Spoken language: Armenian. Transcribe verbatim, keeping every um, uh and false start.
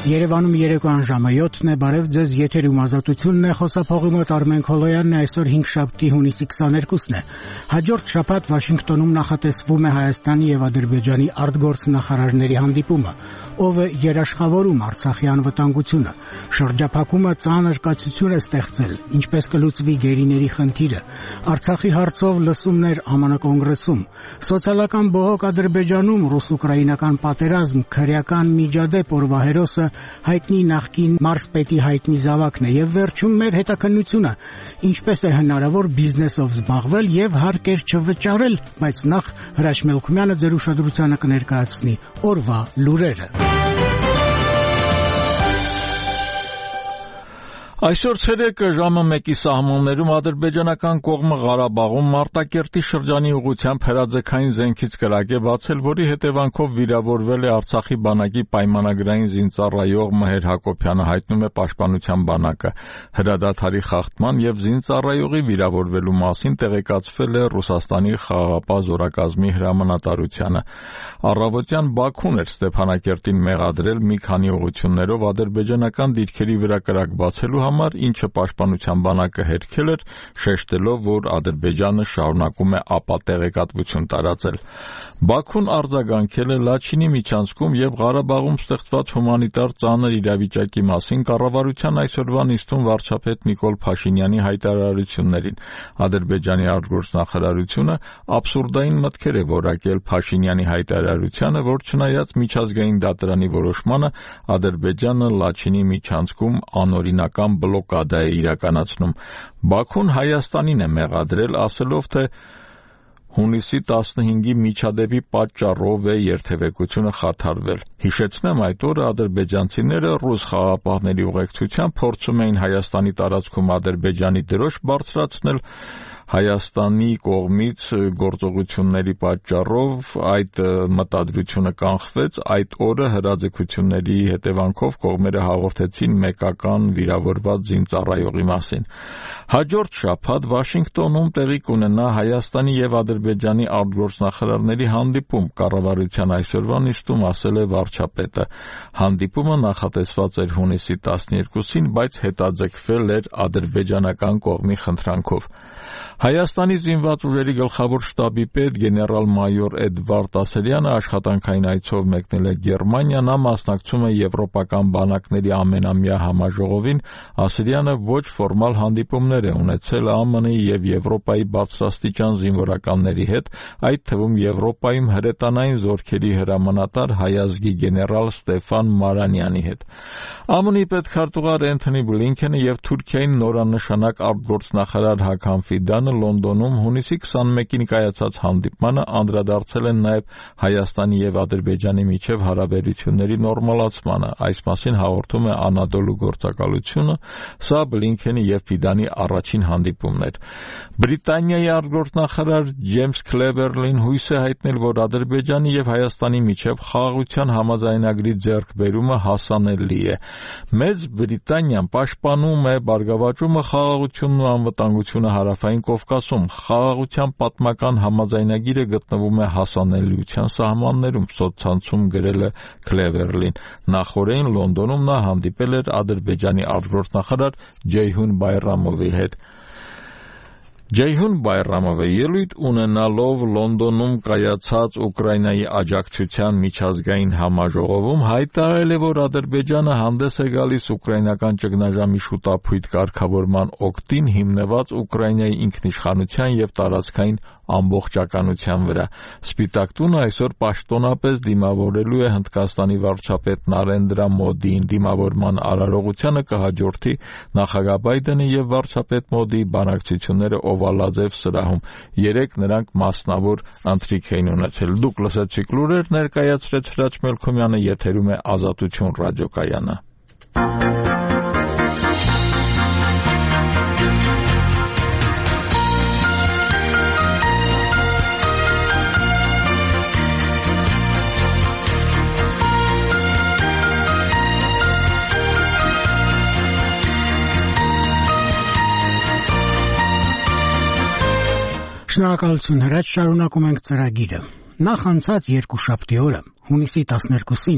Երևանում երեկոյան ժամը յոթն է, բարև ձեզ, եթերում ազատությունն է, խոսափողի մոտ Արմեն Քոլոյանն է, այսօր հինգշաբթի հունիսի քսաներկուսն է։ Հաջորդ շաբաթ Վաշինգտոնում նախատեսվում է Հայաստանի եւ Ադրբեջանի արտգործնախարարների հանդիպումը, ով է երաշխավորում Արցախի անվտանգությունը։ Շրջափակումը ծանր կացություն է ստեղծել, ինչպես կլուծվի գերիների խնդիրը, Արցախի հարցով լսումներ ԱՄՆ կոնգրեսում, սոցիալական բողոք Ադրբեջանում, ռուս-ուկրաինական պատերազմ, քրեական միջադեպ օրվա հերոսը հայտնի նախկին մարզպետի հայտնի զավակն է եւ վերջում մեր հետաքննությունը, ինչպես է հնարավոր բիզնեսով զբաղվել եւ հարկեր չվճարել, բայց նախ Հրաչ Մելքումյանը ձեր ուշադրությանը կներկայացնի օրվա լուրերը։ Այսօր ցերեկը ժամը մեկի սահմաններում ադրբեջանական կողմը Ղարաբաղում Մարտակերտի շրջանի ուղղությամբ հրաձգային զենքից կրակ է բացել, որի հետևանքով վիրավորվել է Արցախի բանակի պայմանագրային զինծառայող Մհեր Հակոբյանը, հայտնում է Պաշտպանության բանակը։ Հրադադարի խախտման եւ զինծառայողի վիրավորվելու մասին տեղեկացվել է Ռուսաստանի խաղաղապահ զորակազմի հրամանատարությանը։ Առավոտյան Բաքուն էր Ստեփանակերտին մեղադրել մի քանի ուղղություններով ադրբեջանական դիրքերի վրա կրակ բացելու համար, ինչը Պաշտպանության բանակը հերքել էր, շեշտելով, որ Ադրբեջանը շարունակում է ապատեղեկատվություն տարածել։ Բաքուն արձագանքել է Լաչինի միջանցքում եւ Ղարաբաղում ստեղծված հումանիտար ծանր իրավիճակի մասին կառավարության այսօրվա նիստում վարչապետ Նիկոլ Փաշինյանի հայտարարություններին։ Ադրբեջանի արտգործնախարարությունը աբսուրդային մտքեր է որակել Փաշինյանի հայտարարությանը, որ չնայած միջազգային դատարանի որոշմանը Ադրբեջանը Լաչինի միջանցքում անօրինական բլոկադա է իրականացնում։ Բաքուն Հայաստանին է մեղադրել, ասելով, թե հունիսի տասնհինգի միջադեպի պատճառով է երթևեկությունը խաթարվել։ Հիշեցնեմ, այդ օրը ադրբեջանցիները ռուս խաղաղապահների ուղեկցությամբ փորձում էին Հայաստանի տարածքում Ադրբեջանի դրոշ բարձրացնել, Հայաստանի կողմից գործողությունների պատճառով այդ մտադրությունը կանխվեց, այդ օրը հրաձգությունների հետևանքով կողմերը հաղորդեցին մեկական վիրավորված զինծառայողի մասին։ Հաջորդ շաբաթ Վաշինգտոնում տեղի կունենա Հայաստանի եւ Ադրբեջանի արտգործնախարարների հանդիպում, կառավարության այսօրվա նիստում ասել է վարչապետը։ Հանդիպումը նախատեսված էր հունիսի տասներկուսին, բայց հետաձգվել էր ադրբեջանական կողմի խնդրանքով։ Հայաստանի զինված ուժերի գլխավոր շտաբի պետ գեներալ-մայոր Էդվարդ Ասելյանը աշխատանքային այցով մեկնել է Գերմանիա, նա մասնակցում է եվրոպական բանակների ամենամյա համաժողովին։ Ասելյանը ոչ ֆորմալ հանդիպումներ է ունեցել ԱՄՆ-ի եւ Եվրոպայի բարձրաստիճան զինվորականների հետ, այդ թվում Եվրոպայում հրետանային զորքերի հրամանատար հայազգի գեներալ Ստեֆան Մարանյանի հետ։ ԱՄՆ-ի պետքարտուղար Էնթոնի Բլինքենը եւ Թուրքիայի նորանշանակ արտգործնախարար Հական Ֆիդանը Լոնդոնում հունիսի քսանմեկին կայացած հանդիպմանը անդրադարձել են նաև Հայաստանի եւ Ադրբեջանի միջև հարաբերությունների նորմալացմանը։ Այս մասին հաղորդում է Անադոլու գործակալությունը, սա Բլինքենի եւ Ֆիդանի առաջին հանդիպումն էր։ Բրիտանիայի արտգործնախարար Ջեյմս Քլևերլին հույս է հայտնել, որ Ադրբեջանի եւ Հայաստանի միջև խաղաղության համաձայնագրի ձեռքբերումը հասանելի է։ Մեծ Բրիտանիան պաշտպանում է բարգավաճումը, խաղաղությունն ու անվտանգությունը Հարավային Կովկասում, խաղաղության պատմական համաձայնագիրը գտնվում է հասանելիության սահմաններում, սոցցանցում գրել է Քլևերլին։ Նախորդին Լոնդոնում նա հանդիպել էր Ադրբեջանի արտգործնախարար Ջեյհուն Բայրամովի հետ։ Ջեյհուն Բայրամովը ելույթ ունենալով Լոնդոնում կայացած Ուկրաինայի աջակցության միջազգային համաժողովում հայտարարել է, որ Ադրբեջանը հանդես է գալիս ուկրաինական ճգնաժամի շուտափույթ կարգավորման օգտին, հիմնված Ուկրաինայի ինքնիշխանության եւ տարածքային ամբողջականության վրա։ Սպիտակ տունը այսօր պաշտոնապես դիմավորելու է Հնդկաստանի վարչապետ Նարենդրա Մոդիին։ Դիմավորման արարողությանը կհաջորդի նախագահ Բայդենի եւ վարչապետ Մոդիի բանակցությունները Օվալաձև սրահում։ Երեք նրանք մասնավոր ընթրիք էին ունեցել։ Դուք լսեցիք լուրեր, ներկայացրեց Հրաչ Մելքումյանը, եթերում է Ազատություն ռադիոկայանը։ Շնորհակալություն, Հրաչ, շարունակում ենք ծրագիրը։ Նախ անցած երկուշաբթի օրը, հունիսի տասներկուսին